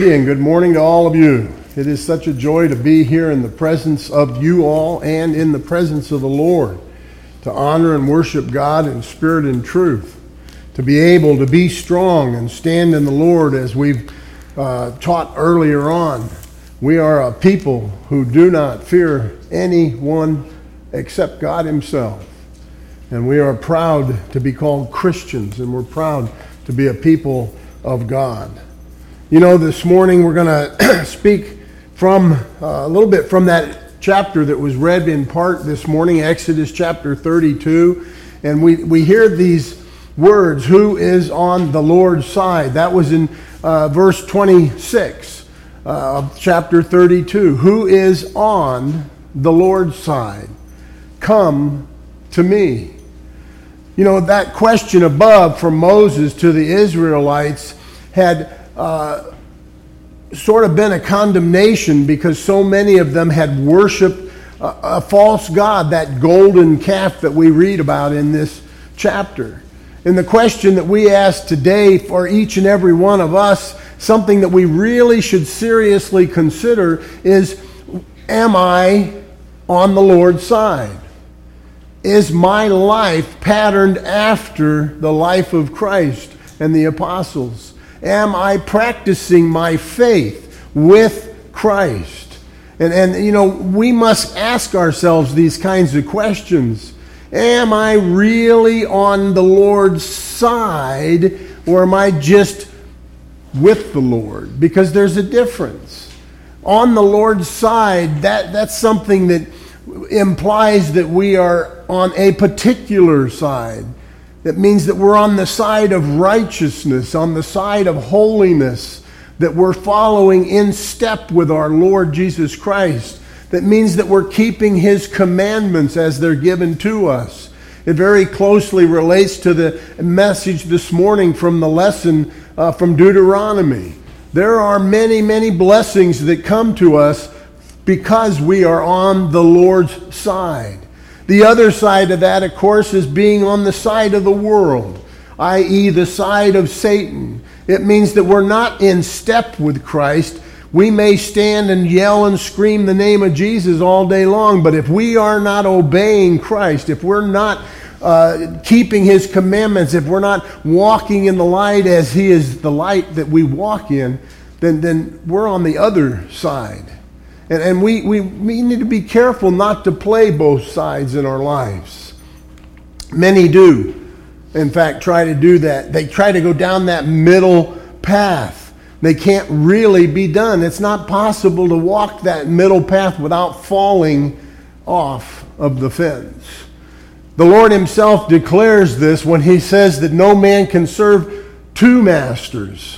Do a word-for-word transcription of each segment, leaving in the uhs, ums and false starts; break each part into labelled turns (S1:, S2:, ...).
S1: And good morning to all of you. It is such a joy to be here in the presence of you all and in the presence of the Lord, to honor and worship God in spirit and truth, to be able to be strong and stand in the Lord as we've uh, taught earlier on. We are a people who do not fear anyone except God himself. And we are proud to be called Christians, and we're proud to be a people of God. You know, this morning we're going to speak from uh, a little bit from that chapter that was read in part this morning, Exodus chapter thirty-two. And we, we hear these words, who is on the Lord's side? That was in uh, verse twenty-six uh, of chapter thirty-two. Who is on the Lord's side? Come to me. You know, that question above from Moses to the Israelites had Uh, sort of been a condemnation because so many of them had worshiped a, a false god, that golden calf that we read about in this chapter. And the question that we ask today for each and every one of us, something that we really should seriously consider, is, am I on the Lord's side? Is my life patterned after the life of Christ and the apostles? Am I practicing my faith with Christ? And, and, you know, we must ask ourselves these kinds of questions. Am I really on the Lord's side, or am I just with the Lord? Because there's a difference. On the Lord's side, that, that's something that implies that we are on a particular side. That means that we're on the side of righteousness, on the side of holiness, that we're following in step with our Lord Jesus Christ. That means that we're keeping his commandments as they're given to us. It very closely relates to the message this morning from the lesson uh, from Deuteronomy. There are many, many blessings that come to us because we are on the Lord's side. The other side of that, of course, is being on the side of the world, that is the side of Satan. It means that we're not in step with Christ. We may stand and yell and scream the name of Jesus all day long, but if we are not obeying Christ, if we're not uh, keeping his commandments, if we're not walking in the light as he is the light that we walk in, then, then we're on the other side. And, and we, we, we need to be careful not to play both sides in our lives. Many do, in fact, try to do that. They try to go down that middle path. They can't really be done. It's not possible to walk that middle path without falling off of the fence. The Lord himself declares this when he says that no man can serve two masters.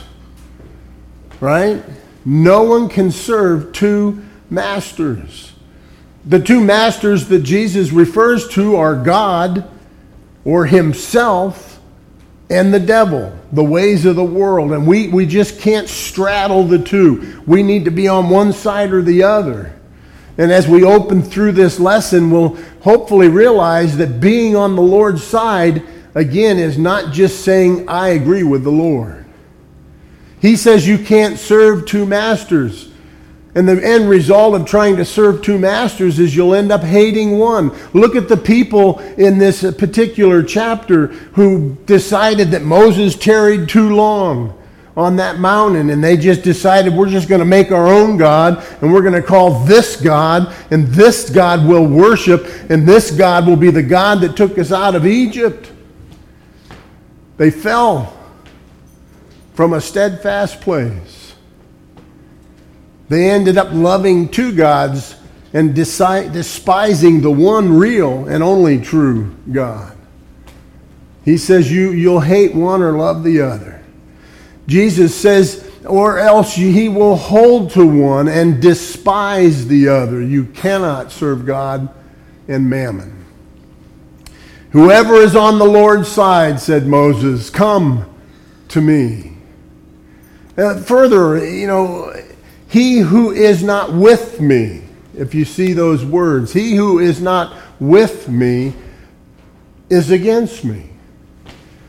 S1: Right? No one can serve two masters. Masters. The two masters that Jesus refers to are God, or himself, and the devil, the ways of the world. And we, we just can't straddle the two. We need to be on one side or the other. And as we open through this lesson, we'll hopefully realize that being on the Lord's side, again, is not just saying, I agree with the Lord. He says you can't serve two masters. And the end result of trying to serve two masters is you'll end up hating one. Look at the people in this particular chapter who decided that Moses tarried too long on that mountain, and they just decided we're just going to make our own God, and we're going to call this God, and this God we'll worship, and this God will be the God that took us out of Egypt. They fell from a steadfast place. They ended up loving two gods and desi- despising the one real and only true God. He says you, you'll hate one or love the other. Jesus says, or else he will hold to one and despise the other. You cannot serve God and mammon. Whoever is on the Lord's side, said Moses, come to me. Uh, further, you know, he who is not with me, if you see those words, he who is not with me is against me.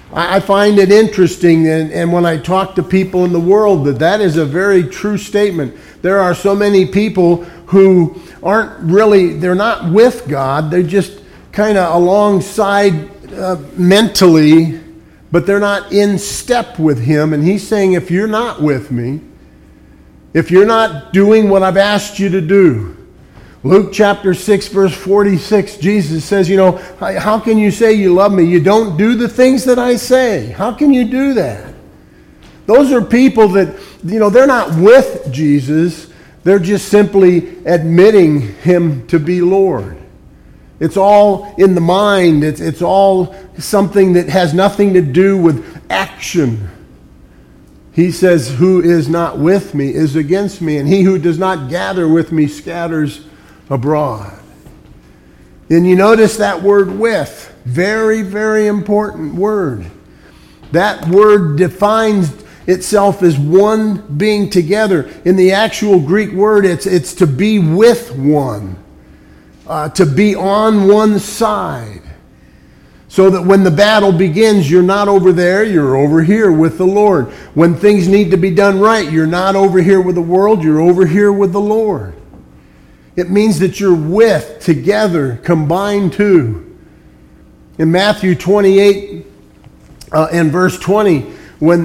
S1: I, I find it interesting, and, and when I talk to people in the world, that that is a very true statement. There are so many people who aren't really, they're not with God, they're just kind of alongside uh, mentally, but they're not in step with Him. And He's saying, if you're not with me, if you're not doing what I've asked you to do, Luke chapter six, verse forty-six, Jesus says, you know, how can you say you love me? You don't do the things that I say. How can you do that? Those are people that, you know, they're not with Jesus. They're just simply admitting Him to be Lord. It's all in the mind. It's, it's all something that has nothing to do with action. He says, who is not with me is against me, and he who does not gather with me scatters abroad. And you notice that word with. Very, very important word. That word defines itself as one being together. In the actual Greek word, it's, it's to be with one. Uh, to be on one side. So that when the battle begins, you're not over there, you're over here with the Lord. When things need to be done right, you're not over here with the world, you're over here with the Lord. It means that you're with, together, combined too. In Matthew twenty-eight uh, and verse twenty, when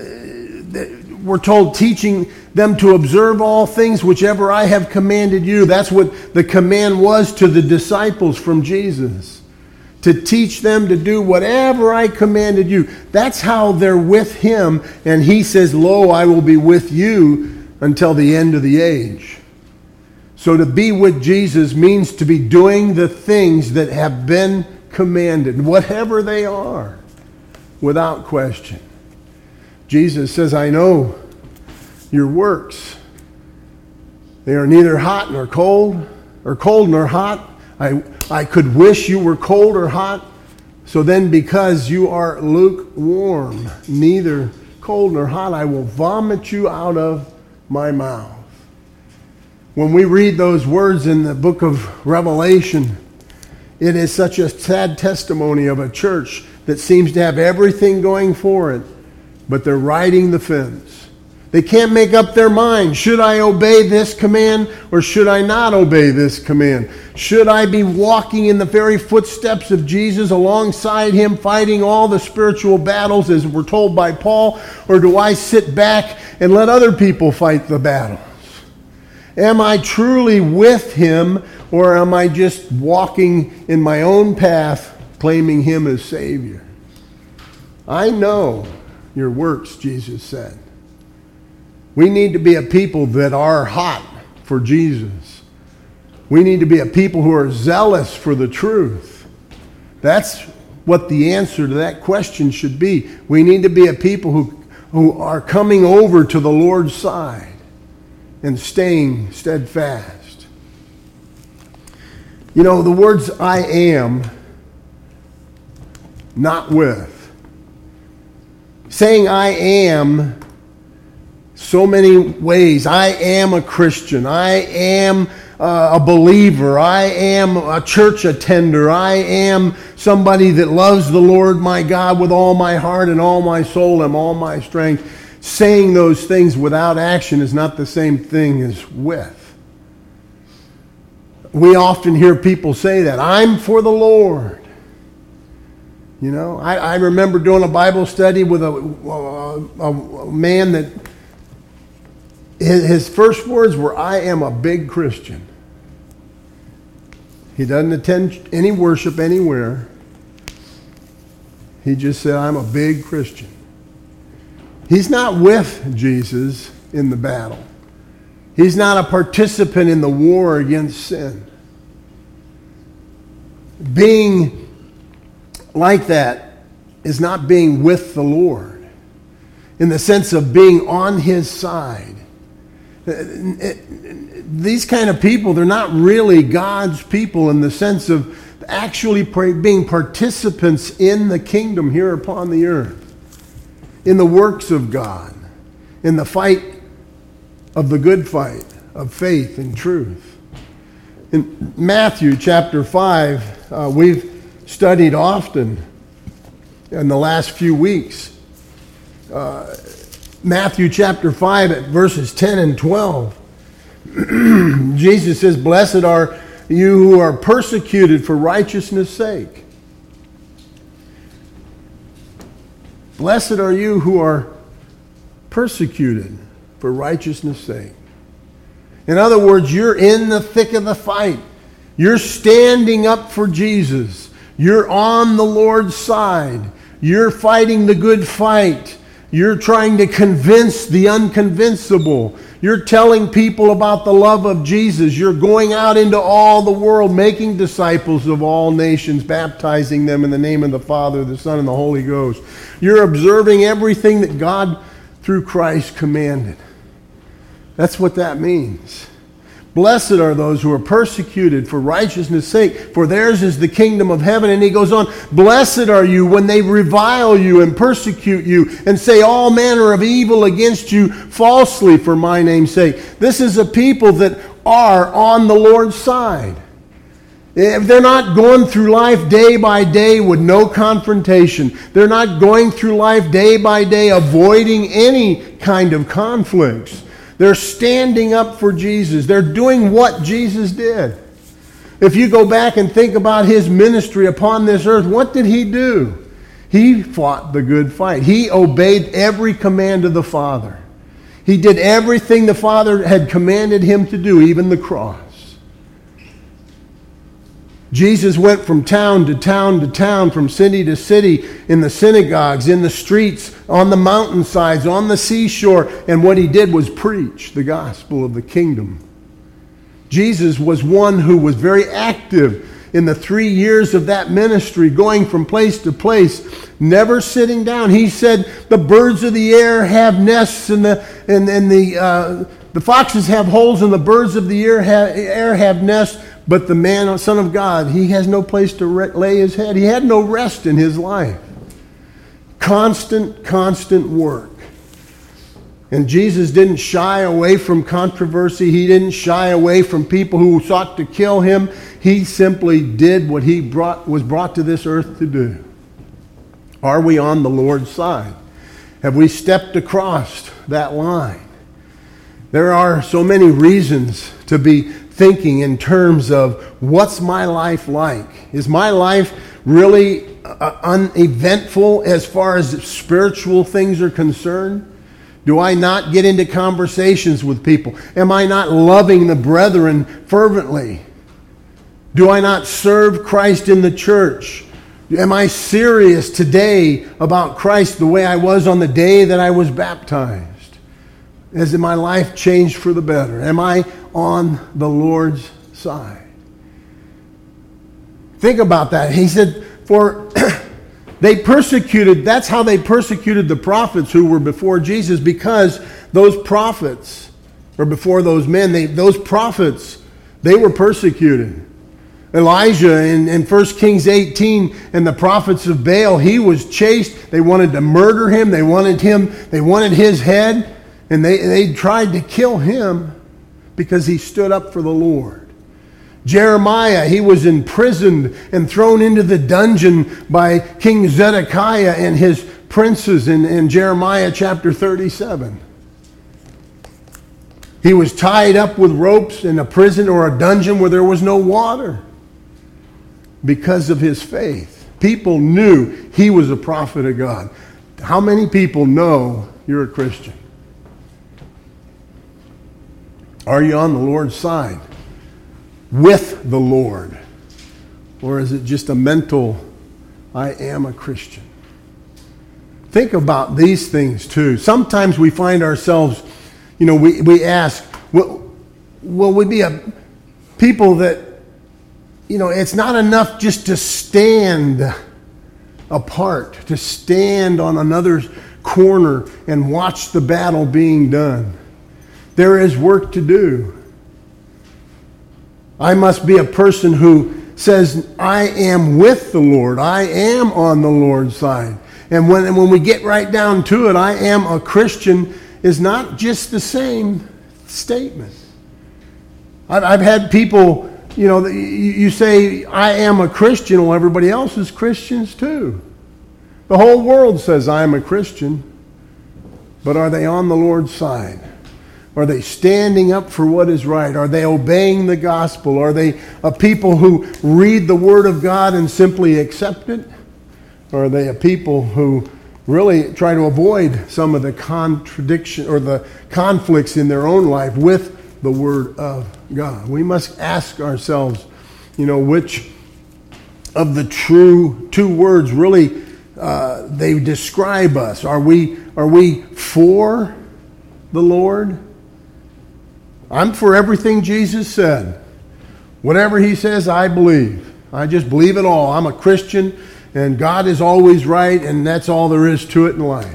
S1: uh, we're told, teaching them to observe all things whichever I have commanded you. That's what the command was to the disciples from Jesus. To teach them to do whatever I commanded you. That's how they're with Him. And He says, lo, I will be with you until the end of the age. So to be with Jesus means to be doing the things that have been commanded, whatever they are, without question. Jesus says, I know your works. They are neither hot nor cold, or cold nor hot. I, I could wish you were cold or hot. So then because you are lukewarm, neither cold nor hot, I will vomit you out of my mouth. When we read those words in the book of Revelation, it is such a sad testimony of a church that seems to have everything going for it, but they're riding the fence. They can't make up their mind. Should I obey this command or should I not obey this command? Should I be walking in the very footsteps of Jesus alongside Him, fighting all the spiritual battles as we're told by Paul? Or do I sit back and let other people fight the battles? Am I truly with Him, or am I just walking in my own path, claiming Him as Savior? I know your works, Jesus said. We need to be a people that are hot for Jesus. We need to be a people who are zealous for the truth. That's what the answer to that question should be. We need to be a people who, who are coming over to the Lord's side and staying steadfast. You know, the words I am, not with. Saying I am so many ways. I am a Christian. I am uh, a believer. I am a church attender. I am somebody that loves the Lord my God with all my heart and all my soul and all my strength. Saying those things without action is not the same thing as with. We often hear people say that. I'm for the Lord. You know, I, I remember doing a Bible study with a, a, a man that his first words were, I am a big Christian. He doesn't attend any worship anywhere. He just said, I'm a big Christian. He's not with Jesus in the battle. He's not a participant in the war against sin. Being like that is not being with the Lord in the sense of being on His side. These kind of people, they're not really God's people in the sense of actually being participants in the kingdom here upon the earth, in the works of God, in the fight of the good fight of faith and truth. In Matthew chapter five, uh, we've studied often in the last few weeks. Uh, Matthew chapter five at verses ten and twelve. Jesus says, "Blessed are you who are persecuted for righteousness' sake." Blessed are you who are persecuted for righteousness' sake. In other words, you're in the thick of the fight. You're standing up for Jesus. You're on the Lord's side. You're fighting the good fight. You're trying to convince the unconvincible. You're telling people about the love of Jesus. You're going out into all the world, making disciples of all nations, baptizing them in the name of the Father, the Son, and the Holy Ghost. You're observing everything that God, through Christ, commanded. That's what that means. Blessed are those who are persecuted for righteousness' sake, for theirs is the kingdom of heaven. And he goes on, blessed are you when they revile you and persecute you and say all manner of evil against you falsely for my name's sake. This is a people that are on the Lord's side. If they're not going through life day by day with no confrontation, they're not going through life day by day avoiding any kind of conflicts. They're standing up for Jesus. They're doing what Jesus did. If you go back and think about his ministry upon this earth, what did he do? He fought the good fight. He obeyed every command of the Father. He did everything the Father had commanded him to do, even the cross. Jesus went from town to town to town, from city to city, in the synagogues, in the streets, on the mountainsides, on the seashore, and what he did was preach the gospel of the kingdom. Jesus was one who was very active in the three years of that ministry, going from place to place, never sitting down. He said, the birds of the air have nests, and the, and, and the, uh, the foxes have holes, and the birds of the air have, air have nests, but the man, Son of God, he has no place to re- lay his head. He had no rest in his life. Constant, constant work. And Jesus didn't shy away from controversy. He didn't shy away from people who sought to kill him. He simply did what he brought, was brought to this earth to do. Are we on the Lord's side? Have we stepped across that line? There are so many reasons to be thinking in terms of what's my life like? Is my life really uh, uneventful as far as spiritual things are concerned? Do I not get into conversations with people? Am I not loving the brethren fervently? Do I not serve Christ in the church? Am I serious today about Christ the way I was on the day that I was baptized? Has my life changed for the better? Am I on the Lord's side? Think about that. He said, for they persecuted, that's how they persecuted the prophets who were before Jesus, because those prophets, or before those men, they, those prophets, they were persecuted. Elijah in, in First Kings eighteen and the prophets of Baal, he was chased. They wanted to murder him. They wanted him, they wanted his head. And they, they tried to kill him because he stood up for the Lord. Jeremiah, he was imprisoned and thrown into the dungeon by King Zedekiah and his princes in, in Jeremiah chapter thirty-seven. He was tied up with ropes in a prison or a dungeon where there was no water because of his faith. People knew he was a prophet of God. How many people know you're a Christian? Are you on the Lord's side with the Lord? Or is it just a mental, I am a Christian? Think about these things too. Sometimes we find ourselves, you know, we, we ask, will, will we be a people that, you know, it's not enough just to stand apart, to stand on another corner and watch the battle being done. There is work to do. I must be a person who says, I am with the Lord. I am on the Lord's side. And when, and when we get right down to it, I am a Christian is not just the same statement. I've, I've had people, you know, you, you say, I am a Christian. Well, everybody else is Christians too. The whole world says, I'm a Christian. But are they on the Lord's side? Are they standing up for what is right? Are they obeying the gospel? Are they a people who read the Word of God and simply accept it? Or are they a people who really try to avoid some of the contradiction or the conflicts in their own life with the Word of God? We must ask ourselves, you know, which of the true two words really uh, they describe us. Are we are we for the Lord? I'm for everything Jesus said. Whatever he says, I believe. I just believe it all. I'm a Christian, and God is always right, and that's all there is to it in life.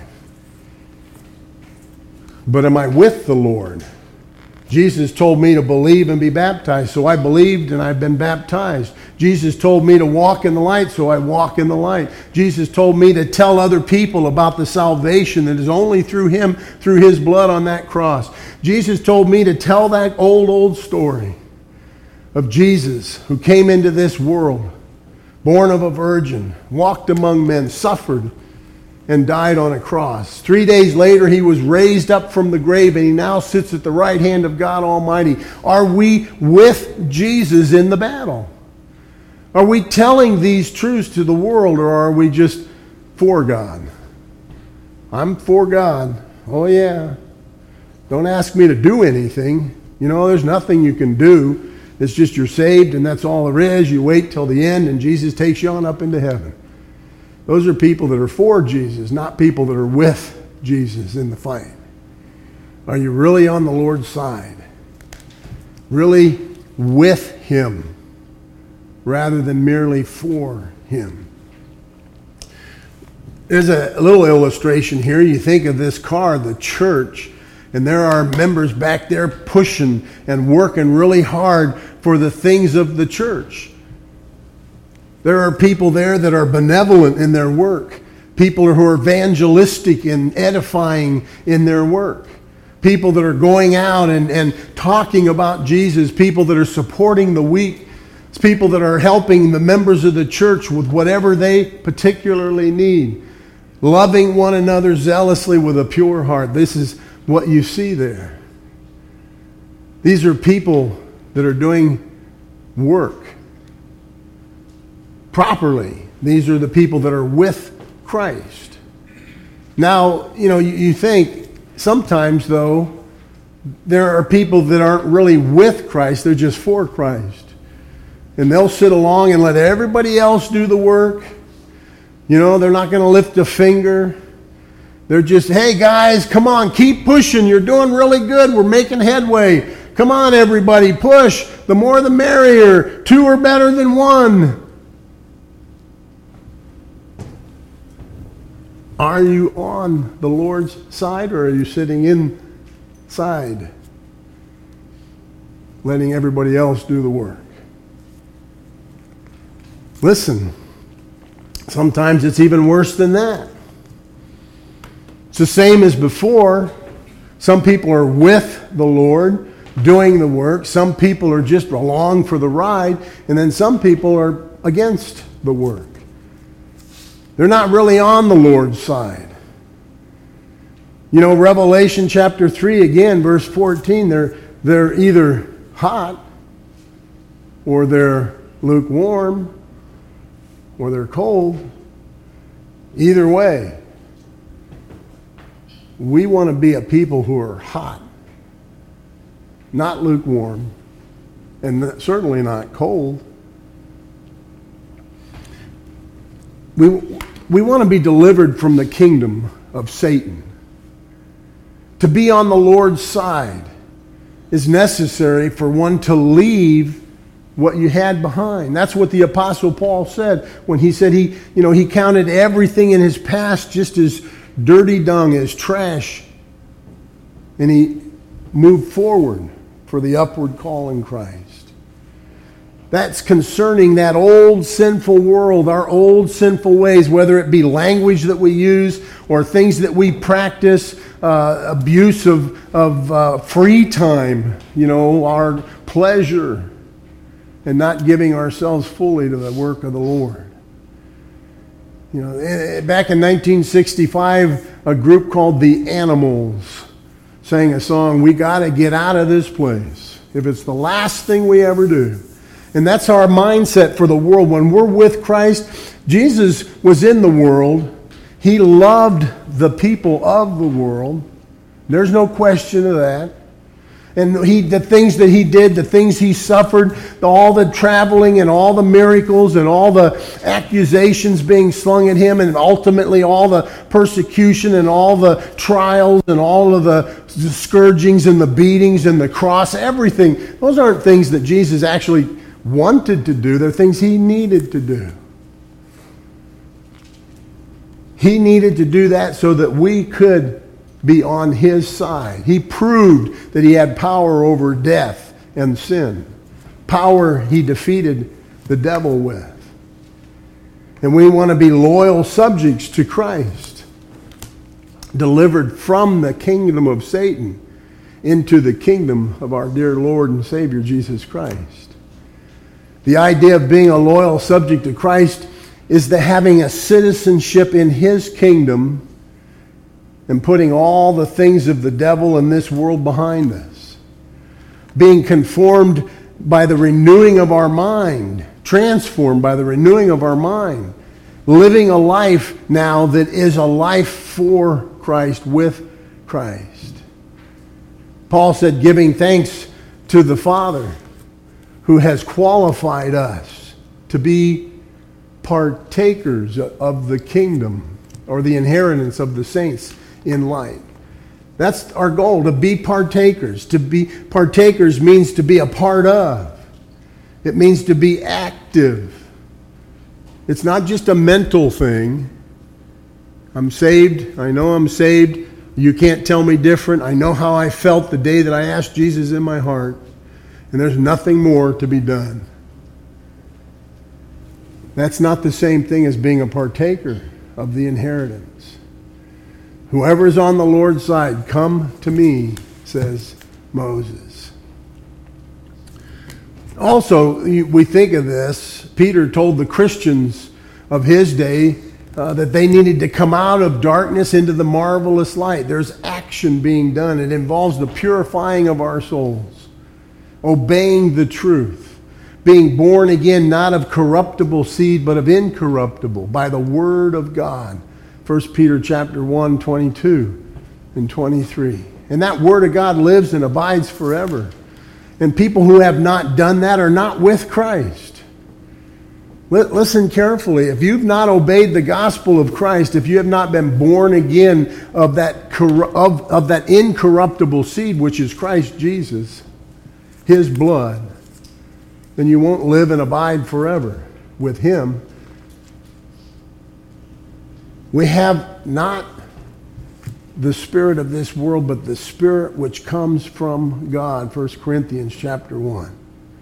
S1: But am I with the Lord? Jesus told me to believe and be baptized, so I believed and I've been baptized. Jesus told me to walk in the light, so I walk in the light. Jesus told me to tell other people about the salvation that is only through him, through his blood on that cross. Jesus told me to tell that old, old story of Jesus who came into this world, born of a virgin, walked among men, suffered, and died on a cross. Three days later, he was raised up from the grave, and he now sits at the right hand of God Almighty. Are we with Jesus in the battle? Are we telling these truths to the world, or are we just for God? I'm for God. Oh, yeah. Don't ask me to do anything. You know, there's nothing you can do. It's just you're saved, and that's all there is. You wait till the end, and Jesus takes you on up into heaven. Those are people that are for Jesus, not people that are with Jesus in the fight. Are you really on the Lord's side? Really with him rather than merely for him? There's a little illustration here. You think of this car, the church, and there are members back there pushing and working really hard for the things of the church. There are people there that are benevolent in their work. People who are evangelistic and edifying in their work. People that are going out and, and talking about Jesus. People that are supporting the weak. It's people that are helping the members of the church with whatever they particularly need. Loving one another zealously with a pure heart. This is what you see there. These are people that are doing work properly. These are the people that are with Christ. Now, you know, you, you think sometimes, though, there are people that aren't really with Christ. They're just for Christ. And they'll sit along and let everybody else do the work. You know, they're not going to lift a finger. They're just, hey, guys, come on, keep pushing. You're doing really good. We're making headway. Come on, everybody, push. The more the merrier. Two are better than one. Are you on the Lord's side, or are you sitting inside, letting everybody else do the work? Listen, sometimes it's even worse than that. It's the same as before. Some people are with the Lord, doing the work. Some people are just along for the ride, and then some people are against the work. They're not really on the Lord's side. You know, Revelation chapter three, again, verse fourteen, they're, they're either hot, or they're lukewarm, or they're cold. Either way, we want to be a people who are hot, not lukewarm, and certainly not cold. We, we want to be delivered from the kingdom of Satan. To be on the Lord's side is necessary for one to leave what you had behind. That's what the Apostle Paul said when he said he, you know, he counted everything in his past just as dirty dung, as trash. And he moved forward for the upward call in Christ. That's concerning that old sinful world, our old sinful ways, whether it be language that we use or things that we practice, uh, abuse of, of uh, free time, you know, our pleasure, and not giving ourselves fully to the work of the Lord. You know, back in nineteen sixty-five, a group called the Animals sang a song, "We got to get out of this place if it's the last thing we ever do." And that's our mindset for the world. When we're with Christ, Jesus was in the world. He loved the people of the world. There's no question of that. And he, the things that he did, the things he suffered, all the traveling and all the miracles and all the accusations being slung at him, and ultimately all the persecution and all the trials and all of the scourgings and the beatings and the cross, everything. Those aren't things that Jesus actually wanted to do. They're things he needed to do. He needed to do that so that we could be on his side. He proved that he had power over death and sin. Power he defeated the devil with. And we want to be loyal subjects to Christ, delivered from the kingdom of Satan into the kingdom of our dear Lord and Savior Jesus Christ. The idea of being a loyal subject to Christ is the having a citizenship in his kingdom and putting all the things of the devil in this world behind us. Being conformed by the renewing of our mind, transformed by the renewing of our mind. Living a life now that is a life for Christ, with Christ. Paul said, giving thanks to the Father who has qualified us to be partakers of the kingdom or the inheritance of the saints in light. That's our goal, to be partakers. To be partakers means to be a part of. It means to be active. It's not just a mental thing. I'm saved. I know I'm saved. You can't tell me different. I know how I felt the day that I asked Jesus in my heart. And there's nothing more to be done. That's not the same thing as being a partaker of the inheritance. Whoever is on the Lord's side, come to me, says Moses. Also, we think of this. Peter told the Christians of his day uh, that they needed to come out of darkness into the marvelous light. There's action being done. It involves the purifying of our souls, obeying the truth, being born again not of corruptible seed but of incorruptible by the word of God. First Peter chapter one, twenty-two and twenty-three. And that word of God lives and abides forever. And people who have not done that are not with Christ. Listen carefully. If you've not obeyed the gospel of Christ, if you have not been born again of that, of, of that incorruptible seed, which is Christ Jesus, his blood, then you won't live and abide forever with him. We have not the spirit of this world, but the spirit which comes from God, First Corinthians chapter one.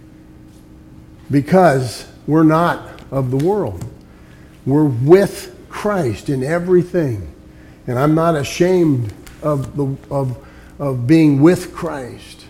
S1: Because we're not of the world. We're with Christ in everything. And I'm not ashamed of the of, of being with Christ.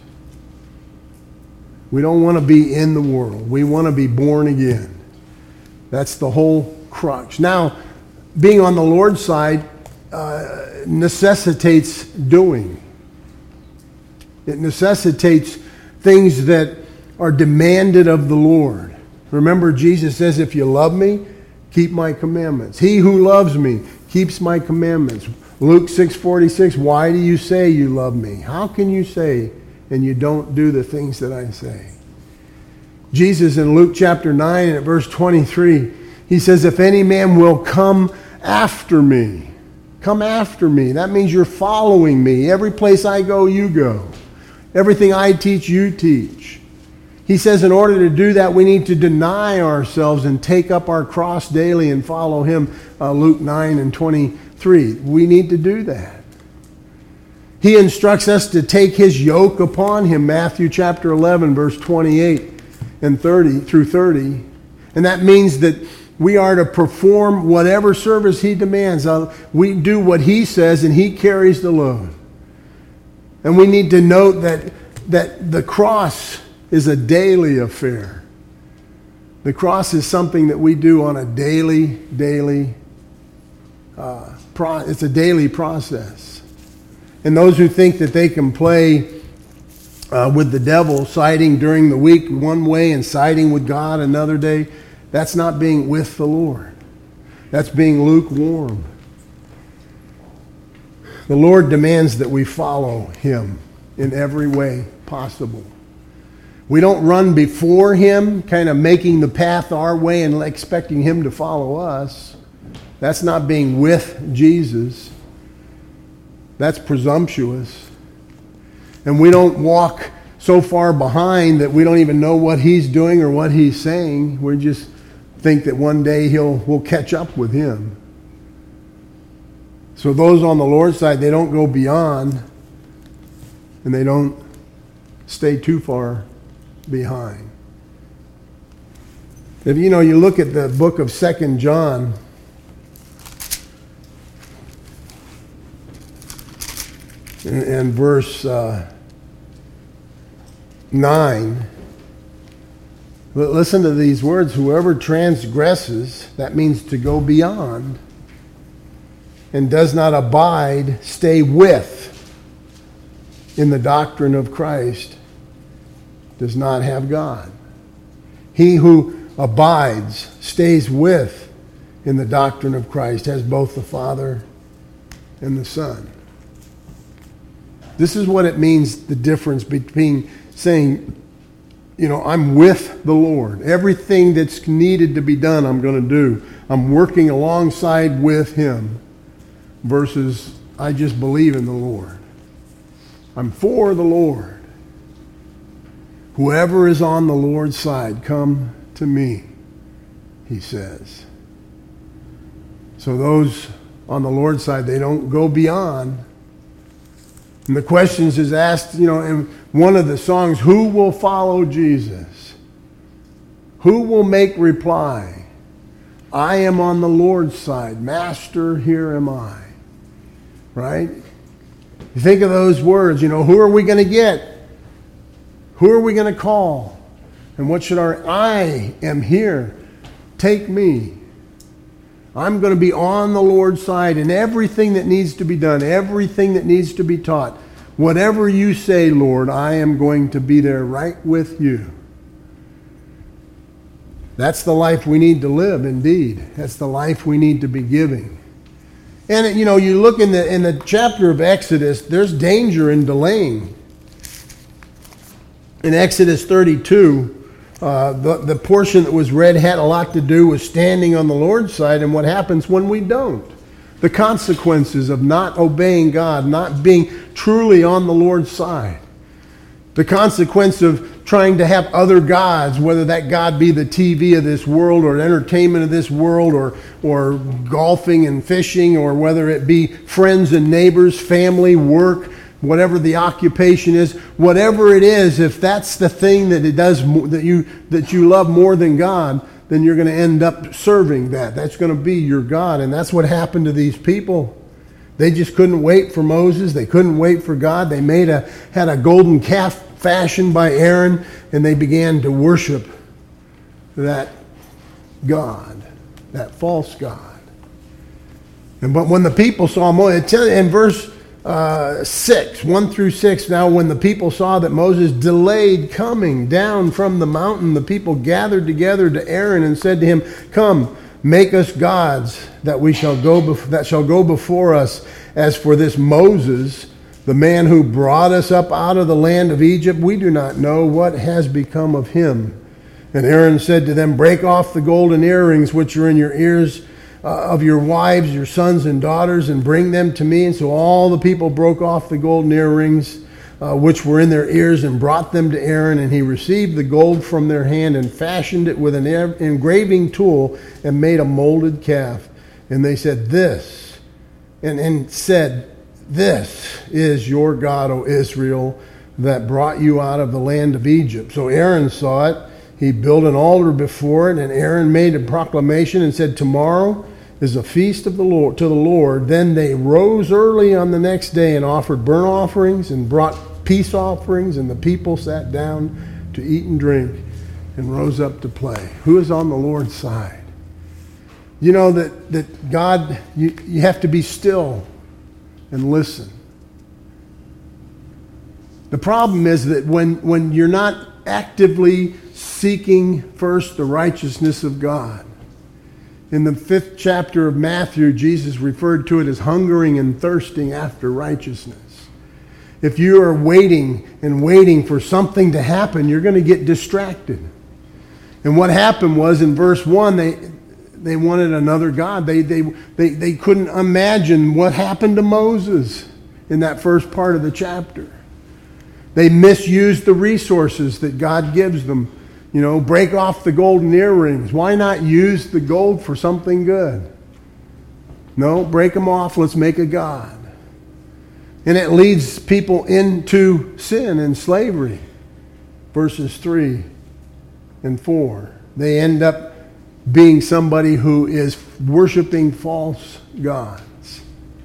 S1: We don't want to be in the world. We want to be born again. That's the whole crux. Now, being on the Lord's side uh, necessitates doing. It necessitates things that are demanded of the Lord. Remember, Jesus says, if you love me, keep my commandments. He who loves me keeps my commandments. Luke six forty-six, why do you say you love me? How can you say and you don't do the things that I say? Jesus in Luke chapter nine and at verse twenty-three, he says, if any man will come after me, come after me. That means you're following me. Every place I go, you go. Everything I teach, you teach. He says in order to do that, we need to deny ourselves and take up our cross daily and follow him. Uh, Luke nine and twenty-three. We need to do that. He instructs us to take his yoke upon him. Matthew chapter eleven, verse twenty-eight and thirty through thirty. And that means that we are to perform whatever service he demands. Uh, we do what he says and he carries the load. And we need to note that, that the cross is a daily affair. The cross is something that we do on a daily, daily uh, pro- it's a daily process. And those who think that they can play uh, with the devil, siding during the week one way and siding with God another day, that's not being with the Lord. That's being lukewarm. The Lord demands that we follow him in every way possible. We don't run before him, kind of making the path our way and expecting him to follow us. That's not being with Jesus. That's presumptuous. And we don't walk so far behind that we don't even know what he's doing or what he's saying. We just think that one day he'll we'll catch up with him. So those on the Lord's side, they don't go beyond and they don't stay too far behind. If you know, you look at the book of Second John, and, and verse uh, nine, listen to these words: whoever transgresses, that means to go beyond, and does not abide, stay with, in the doctrine of Christ, does not have God. He who abides, stays with in the doctrine of Christ, has both the Father and the Son. This is what it means, the difference between saying, you know, I'm with the Lord. Everything that's needed to be done, I'm going to do. I'm working alongside with him, versus I just believe in the Lord. I'm for the Lord. Whoever is on the Lord's side, come to me, he says. So those on the Lord's side, they don't go beyond. And the questions is asked, you know, in one of the songs, who will follow Jesus? Who will make reply? I am on the Lord's side. Master, here am I. Right? You think of those words, you know, who are we going to get? Who are we going to call? And what should our, I am here. Take me. I'm going to be on the Lord's side in everything that needs to be done, everything that needs to be taught. Whatever you say, Lord, I am going to be there right with you. That's the life we need to live, indeed. That's the life we need to be giving. And, you know, you look in the in the chapter of Exodus, there's danger in delaying. In Exodus thirty-two, uh, the, the portion that was read had a lot to do with standing on the Lord's side and what happens when we don't. The consequences of not obeying God, not being truly on the Lord's side. The consequence of trying to have other gods, whether that God be the T V of this world or entertainment of this world or, or golfing and fishing, or whether it be friends and neighbors, family, work, whatever the occupation is, whatever it is, if that's the thing that it does that you that you love more than God, then you're going to end up serving that. That's going to be your God. And that's what happened to these people. They just couldn't wait for Moses. They couldn't wait for God. They made a had a golden calf fashioned by Aaron, and they began to worship that God, that false God. And but when the people saw Moses, in verse Uh, six, one through six. Now when the people saw that Moses delayed coming down from the mountain, the people gathered together to Aaron and said to him, come, make us gods that we shall go bef- that shall go before us. As for this Moses, the man who brought us up out of the land of Egypt, we do not know what has become of him. And Aaron said to them, break off the golden earrings which are in your ears Uh, of your wives, your sons and daughters, and bring them to me. And so all the people broke off the golden earrings uh, which were in their ears and brought them to Aaron, and he received the gold from their hand and fashioned it with an engraving tool and made a molded calf. And they said, this, and, and said, this is your God, O Israel, that brought you out of the land of Egypt. So Aaron saw it. He built an altar before it, and Aaron made a proclamation and said, tomorrow is a feast of the Lord to the Lord. Then they rose early on the next day and offered burnt offerings and brought peace offerings, and the people sat down to eat and drink and rose up to play. Who is on the Lord's side? You know that, that God, you, you have to be still and listen. The problem is that when, when you're not actively seeking first the righteousness of God, in the fifth chapter of Matthew, Jesus referred to it as hungering and thirsting after righteousness. If you are waiting and waiting for something to happen, you're going to get distracted. And what happened was in verse one, they they wanted another God. They, they, they, they couldn't imagine what happened to Moses in that first part of the chapter. They misused the resources that God gives them. You know, break off the golden earrings. Why not use the gold for something good? No, break them off. Let's make a god. And it leads people into sin and slavery. Verses three and four. They end up being somebody who is worshiping false gods.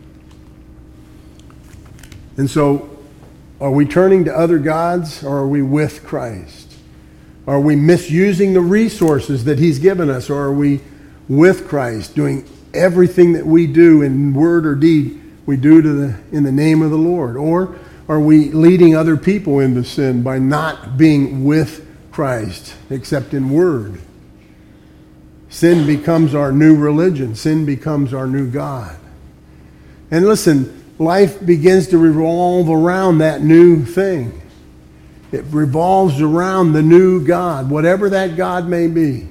S1: And so, are we turning to other gods, or are we with Christ? Are we misusing the resources that He's given us, or are we with Christ, doing everything that we do in word or deed we do to the, in the name of the Lord? Or are we leading other people into sin by not being with Christ, except in word? Sin becomes our new religion. Sin becomes our new God. And listen, life begins to revolve around that new thing. It revolves around the new God, whatever that God may be.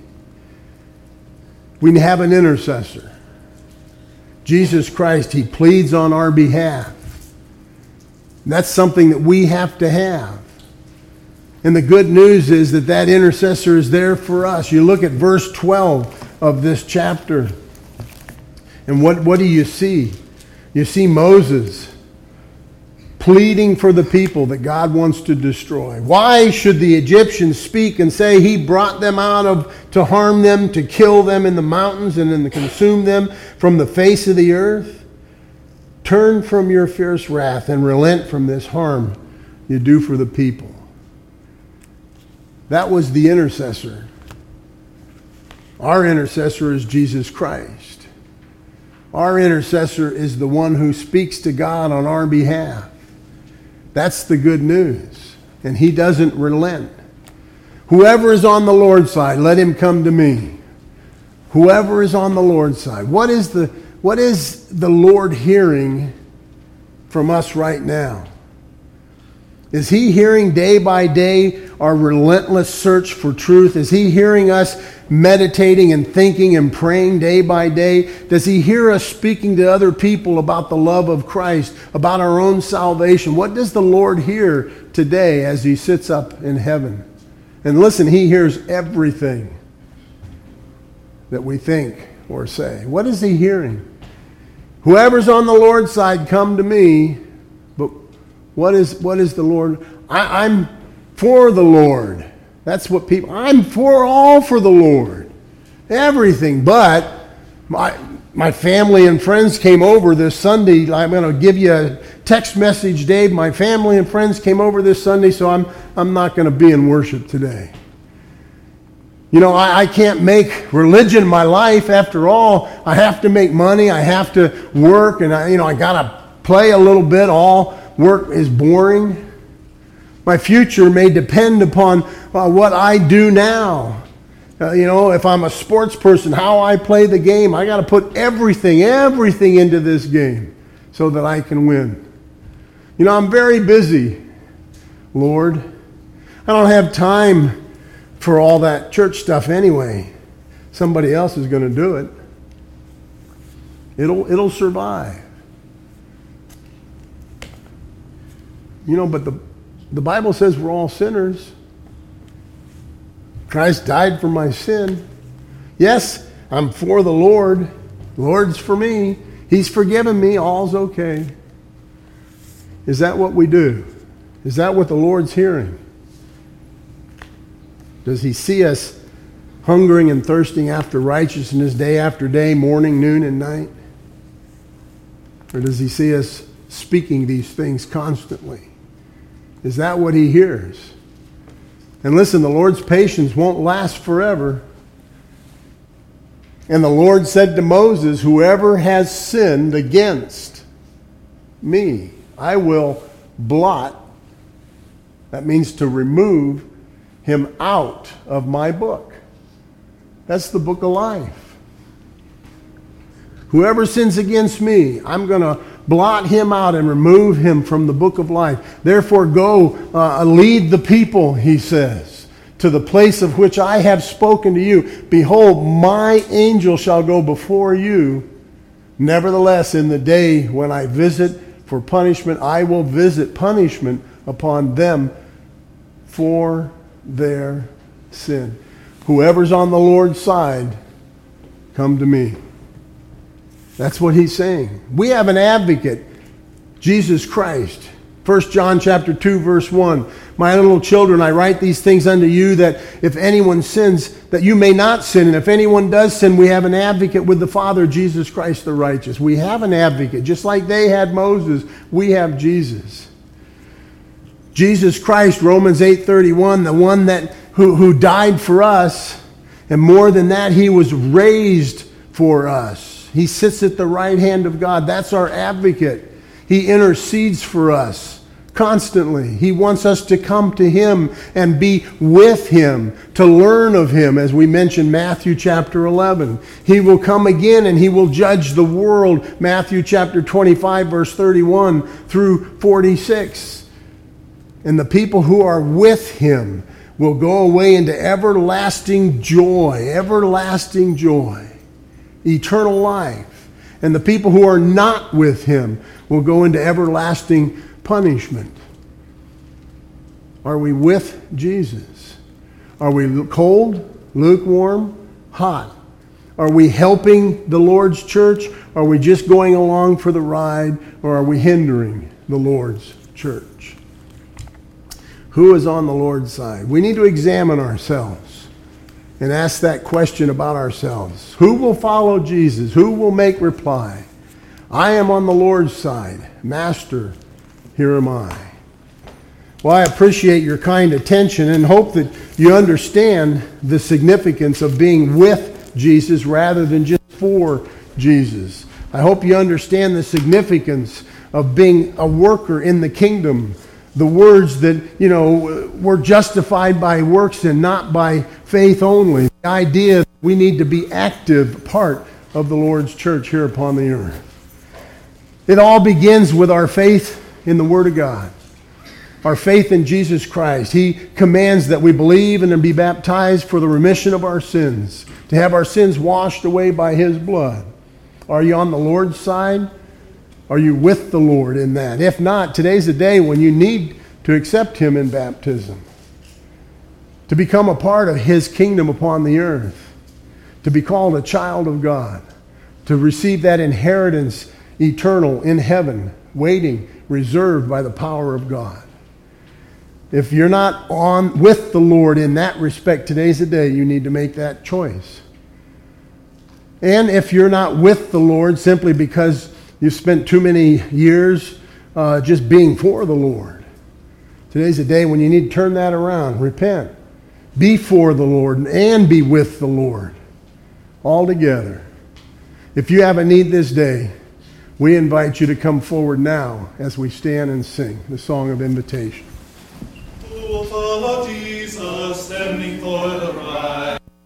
S1: We have an intercessor. Jesus Christ, He pleads on our behalf. That's something that we have to have. And the good news is that that intercessor is there for us. You look at verse twelve of this chapter, and what, what do you see? You see Moses pleading for the people that God wants to destroy. Why should the Egyptians speak and say He brought them out of to harm them, to kill them in the mountains and then to consume them from the face of the earth? Turn from your fierce wrath and relent from this harm you do for the people. That was the intercessor. Our intercessor is Jesus Christ. Our intercessor is the one who speaks to God on our behalf. That's the good news. And He doesn't relent. Whoever is on the Lord's side, let him come to me. Whoever is on the Lord's side. What is the, what is the Lord hearing from us right now? Is He hearing day by day our relentless search for truth? Is He hearing us meditating and thinking and praying day by day? Does He hear us speaking to other people about the love of Christ, about our own salvation? What does the Lord hear today as He sits up in heaven? And listen, He hears everything that we think or say. What is He hearing? Whoever's on the Lord's side, come to me. But what is what is the Lord? I, I'm for the Lord. That's what people, I'm for all for the Lord. Everything. But my my family and friends came over this Sunday. I'm going to give you a text message, Dave. My family and friends came over this Sunday, so I'm I'm not going to be in worship today. You know, I, I can't make religion my life. After all, I have to make money. I have to work, and I, you know, I got to play a little bit. All work is boring. My future may depend upon uh, what I do now. Uh, you know, if I'm a sports person, how I play the game. I got to put everything, everything into this game so that I can win. You know, I'm very busy, Lord. I don't have time for all that church stuff anyway. Somebody else is going to do it. It'll it'll survive. You know, but the the Bible says we're all sinners. Christ died for my sin. Yes, I'm for the Lord. The Lord's for me. He's forgiven me. All's okay. Is that what we do? Is that what the Lord's hearing? Does He see us hungering and thirsting after righteousness day after day, morning, noon, and night? Or does He see us speaking these things constantly? Is that what He hears? And listen, the Lord's patience won't last forever. And the Lord said to Moses, whoever has sinned against me, I will blot. That means to remove him out of my book. That's the book of life. Whoever sins against me, I'm going to blot him out and remove him from the book of life. Therefore go uh, lead the people, he says, to the place of which I have spoken to you. Behold, my angel shall go before you. Nevertheless, in the day when I visit for punishment, I will visit punishment upon them for their sin. Whoever's on the Lord's side, come to me. That's what he's saying. We have an advocate, Jesus Christ. First John chapter two, verse one. My little children, I write these things unto you, that if anyone sins, that you may not sin. And if anyone does sin, we have an advocate with the Father, Jesus Christ the righteous. We have an advocate. Just like they had Moses, we have Jesus. Jesus Christ, Romans eight thirty-one, the one that who, who died for us, and more than that, he was raised for us. He sits at the right hand of God. That's our advocate. He intercedes for us constantly. He wants us to come to him and be with him, to learn of him, as we mentioned Matthew chapter eleven. He will come again and he will judge the world, Matthew chapter twenty-five, verse thirty-one through forty-six. And the people who are with him will go away into everlasting joy, everlasting joy, eternal life. And the people who are not with him will go into everlasting punishment. Are we with Jesus? Are we cold, lukewarm, hot? Are we helping the Lord's church? Are we just going along for the ride? Or are we hindering the Lord's church? Who is on the Lord's side? We need to examine ourselves and ask that question about ourselves. Who will follow Jesus? Who will make reply? I am on the Lord's side. Master, here am I. Well, I appreciate your kind attention and hope that you understand the significance of being with Jesus rather than just for Jesus. I hope you understand the significance of being a worker in the kingdom. The words that, you know, we're justified by works and not by faith only. The idea that we need to be active part of the Lord's church here upon the earth. It all begins with our faith in the Word of God. Our faith in Jesus Christ. He commands that we believe and be baptized for the remission of our sins, to have our sins washed away by his blood. Are you on the Lord's side? Are you with the Lord in that? If not, today's the day when you need to accept him in baptism, to become a part of his kingdom upon the earth, to be called a child of God, to receive that inheritance eternal in heaven, waiting, reserved by the power of God. If you're not on with the Lord in that respect, today's the day you need to make that choice. And if you're not with the Lord simply because you've spent too many years uh, just being for the Lord, today's the day when you need to turn that around. Repent. Be for the Lord and be with the Lord all together. If you have a need this day, we invite you to come forward now as we stand and sing the song of invitation.
S2: Who will follow Jesus, standing for the right?